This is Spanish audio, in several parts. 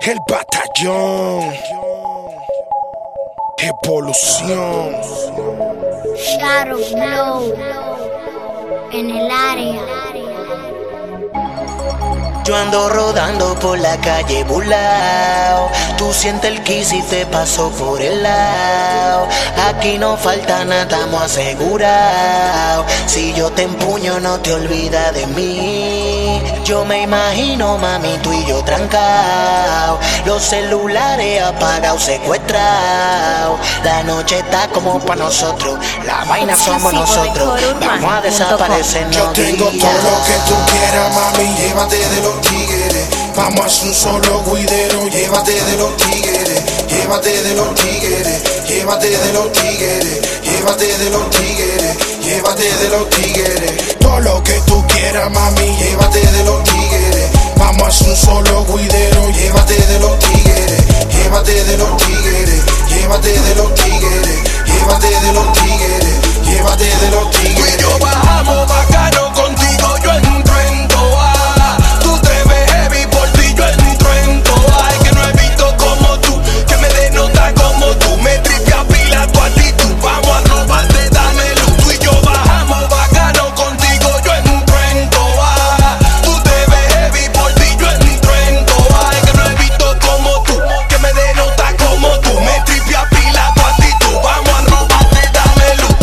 El batallón, evolución. Shadow Blow en el área. Yo ando rodando por la calle burlao. Tú sientes el kiss y te paso por el lado. Aquí no falta nada, estamos asegurados. Si yo te empuño no te olvidas de mí. Yo me imagino, mami, tú y yo trancados. Los celulares apagados, secuestrados. La noche está como pa' nosotros. La vaina somos nosotros. Vamos a desaparecer. Yo tengo todo lo que tú quieras, mami. Llévate de los tigres. Vamos a hacer un solo guidero. Llévate de los tigres. Llévate de los tigres. Llévate de los tigres. Llévate de los tigres. Llévate de los tigres. Todo lo que tú quieras, mami. Llévate de los tigres. Vamos a hacer un solo guidero. Llévate de los tigres. Llévate de los tigres. Llévate de los tigres. Llévate de los tigres. Llévate de los tigres. Tú y yo bajamos bacano, contigo yo entro en toa. Tú te ves heavy, por ti yo entro en toa. Es que no he visto como tú, que me denota como tú. Me tripea pila tu actitud, vamos a robarte, dame luz. Tú y yo bajamos bacano, contigo yo entro en toa. Tú te ves heavy, por ti yo entro en toa. Es que no he visto como tú, que me denota como tú. Me tripea pila tu actitud, vamos a robarte, dame luz.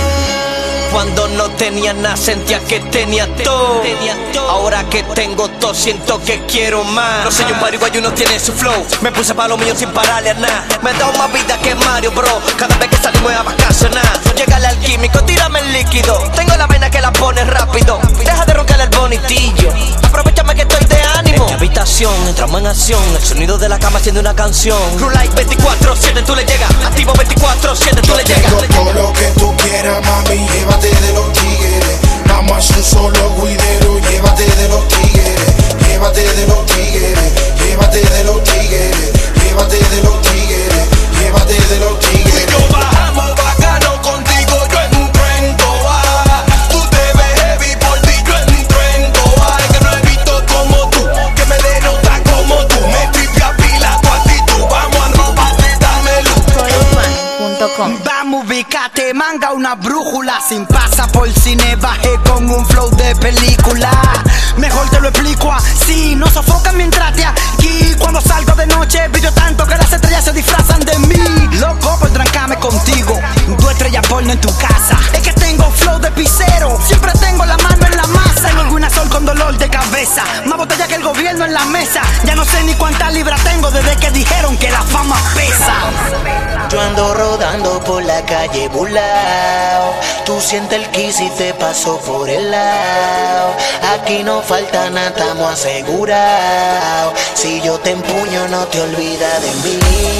Cuando no tenía nada sentía que tenía todo. Ahora que tengo todo siento que quiero más. No soy un pariguayo, no tiene su flow. Me puse pa' lo mío sin pararle a nada. Me he dado más vida que Mario, bro. Cada vez que salimos a vacacionar. Llegale al químico, tírame el líquido. Tengo la vena que la pone rápido. Deja de roncar el bonitillo. Aprovechame que estoy de ánimo. En mi habitación entramos en acción. El sonido de la cama haciendo una canción. Crew Like 24/7 tú le llegas. Activo 24/7 tú le llegas. Tengo todo lo que tú quieras, mami. Llévate de los tigres. Vamos a hacer un solo guidero. Llévate de los tigres. Llévate de los tigres. Llévate de los tigres. Llévate de los tigres. Llévate de los tigres. Tú y yo bajamos bacano, contigo yo entro en toa. Tú te ves heavy, por ti yo entro en toa. Es que no he visto como tú, que me denota como tú. Me tripea pila tu actitud, vamos a robarte, dame luz. Codeurban.com. Vamos, ubicate, manga una brújula. Sin pasa por cine, bajé con un flow de película. Mejor te lo explico así, no sofocan mientras te aquí. Cuando salgo de noche, brillo tanto que las estrellas se disfrazan de mí. Loco por trancarme contigo, 2 estrellas porno en tu casa. Es que tengo flow de pisero, siempre tengo la mano en la masa. En alguna sol con dolor de cabeza, más botella que el gobierno en la mesa. Ya no sé ni cuántas libras tengo desde que dijeron que la fama pesa. Yo ando rodando por la calle burlao. Tú sientes el kiss y te paso por el lado. Aquí no falta nada, estamos asegurados. Si yo te empuño no te olvidas de mí.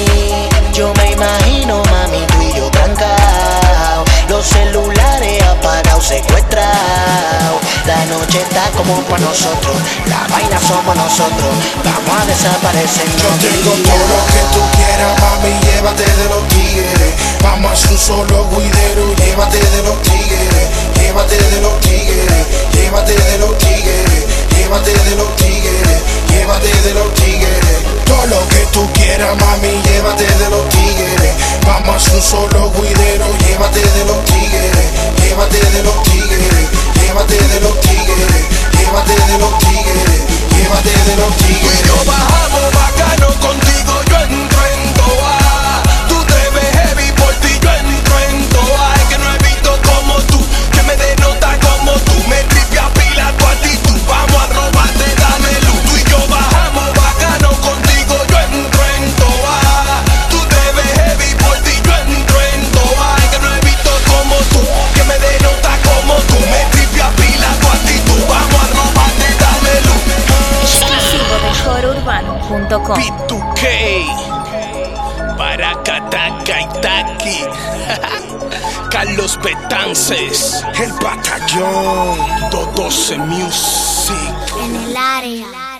Yo me imagino, mami, tú y yo trancados. Los celulares apagados, secuestrados. La noche está como pa' nosotros. La vaina somos nosotros. Vamos a desaparecer. Yo tengo todo lo que tú quieras, mami. Llévate de los tigres. Vamos a hacer un solo guidero. Llévate de los tigres. Llévate de los tigres. Llévate de los tigres. Llévate de los tigres. Llévate de los tigres. Todo lo que tú quieras, mami. Llévate de los tigres. Vamos a hacer un solo guidero. Llévate de los tigres. Llévate de los tigres. Llévate de los tigres. Llévate de los tigres. Llévate de los Tú y tigres. yo bajamos bacano, contigo yo entro en toa. Tú te ves heavy, por ti yo entro en toa. Es que no he visto como tú, que me denota como tú. Me tripea pila tu actitud, vamos a robarte, dame luz. Tú y yo bajamos bacano, contigo yo entro en toa. Tú te ves heavy, por ti yo entro en toa. Es que no he visto como tú, que me denota como tú. Me tripea pila tu actitud, vamos a robarte, dame luz. Exclusivo de Codeurban.com. P2K Paracataca Itaki Carlos Betances El batallón. 212 Music. En el área.